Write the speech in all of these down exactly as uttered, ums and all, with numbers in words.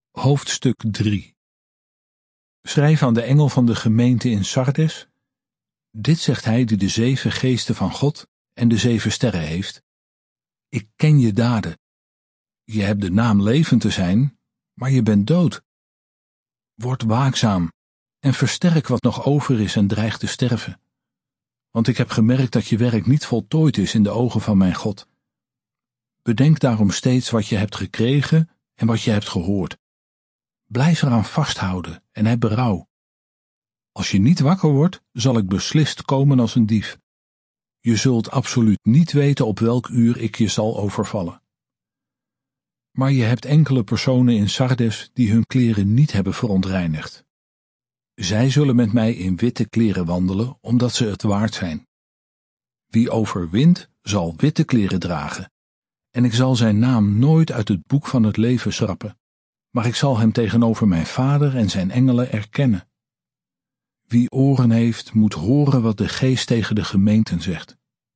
Hoofdstuk drie. Schrijf aan de engel van de gemeente in Sardes. Dit zegt hij die de zeven geesten van God en de zeven sterren heeft. Ik ken je daden. Je hebt de naam levend te zijn, maar je bent dood. Word waakzaam en versterk wat nog over is en dreigt te sterven. Want ik heb gemerkt dat je werk niet voltooid is in de ogen van mijn God. Bedenk daarom steeds wat je hebt gekregen en wat je hebt gehoord. Blijf eraan vasthouden en heb berouw. Als je niet wakker wordt, zal ik beslist komen als een dief. Je zult absoluut niet weten op welk uur ik je zal overvallen. Maar je hebt enkele personen in Sardes die hun kleren niet hebben verontreinigd. Zij zullen met mij in witte kleren wandelen, omdat ze het waard zijn. Wie overwint, zal witte kleren dragen, en ik zal zijn naam nooit uit het boek van het leven schrappen, maar ik zal hem tegenover mijn Vader en zijn engelen erkennen. Wie oren heeft, moet horen wat de Geest tegen de gemeenten zegt.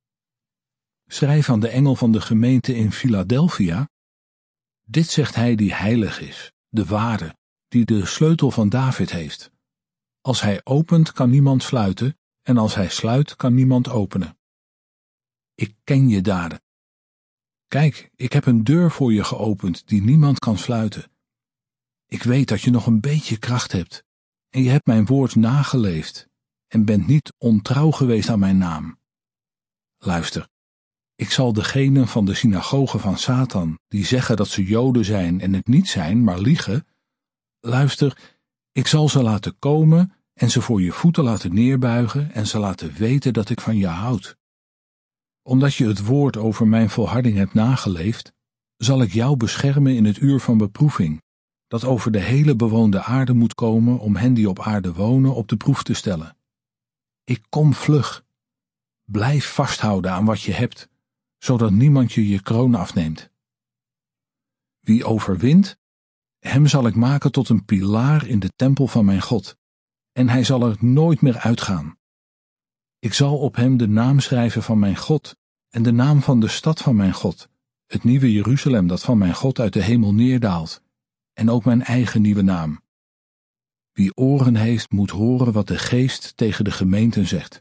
Schrijf aan de engel van de gemeente in Philadelphia. Dit zegt hij die heilig is, de ware, die de sleutel van David heeft. Als hij opent, kan niemand sluiten, en als hij sluit, kan niemand openen. Ik ken je daden. Kijk, ik heb een deur voor je geopend die niemand kan sluiten. Ik weet dat je nog een beetje kracht hebt, en je hebt mijn woord nageleefd, en bent niet ontrouw geweest aan mijn naam. Luister, ik zal degenen van de synagoge van Satan, die zeggen dat ze Joden zijn en het niet zijn, maar liegen, luister, ik zal ze laten komen en ze voor je voeten laten neerbuigen en ze laten weten dat ik van je houd. Omdat je het woord over mijn volharding hebt nageleefd, zal ik jou beschermen in het uur van beproeving, dat over de hele bewoonde aarde moet komen om hen die op aarde wonen op de proef te stellen. Ik kom vlug. Blijf vasthouden aan wat je hebt, zodat niemand je je kroon afneemt. Wie overwint, hem zal ik maken tot een pilaar in de tempel van mijn God, en hij zal er nooit meer uitgaan. Ik zal op hem de naam schrijven van mijn God en de naam van de stad van mijn God, het nieuwe Jeruzalem dat van mijn God uit de hemel neerdaalt, en ook mijn eigen nieuwe naam. Wie oren heeft, moet horen wat de Geest tegen de gemeenten zegt.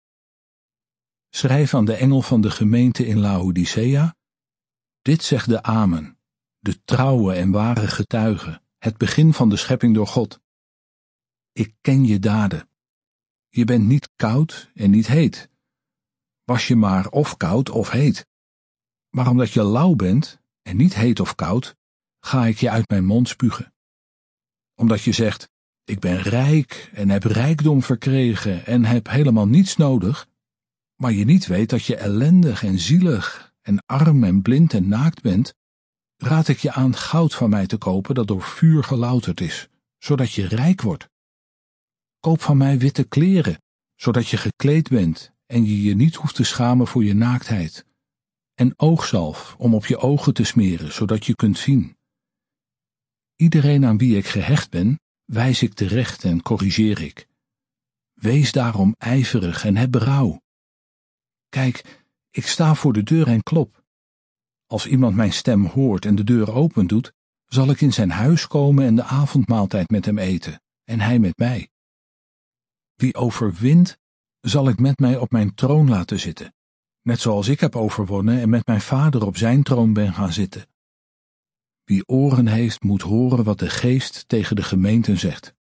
Schrijf aan de engel van de gemeente in Laodicea. Dit zegt de Amen, de trouwe en ware getuige, het begin van de schepping door God. Ik ken je daden. Je bent niet koud en niet heet. Was je maar of koud of heet. Maar omdat je lauw bent en niet heet of koud, ga ik je uit mijn mond spugen. Omdat je zegt, ik ben rijk en heb rijkdom verkregen en heb helemaal niets nodig, maar je niet weet dat je ellendig en zielig en arm en blind en naakt bent, raad ik je aan goud van mij te kopen dat door vuur gelouterd is, zodat je rijk wordt. Koop van mij witte kleren, zodat je gekleed bent en je je niet hoeft te schamen voor je naaktheid, en oogzalf om op je ogen te smeren, zodat je kunt zien. Iedereen aan wie ik gehecht ben, wijs ik terecht en corrigeer ik. Wees daarom ijverig en heb berouw. Kijk, ik sta voor de deur en klop. Als iemand mijn stem hoort en de deur open doet, zal ik in zijn huis komen en de avondmaaltijd met hem eten, en hij met mij. Wie overwint, zal ik met mij op mijn troon laten zitten, net zoals ik heb overwonnen en met mijn Vader op zijn troon ben gaan zitten. Wie oren heeft, moet horen wat de Geest tegen de gemeenten zegt.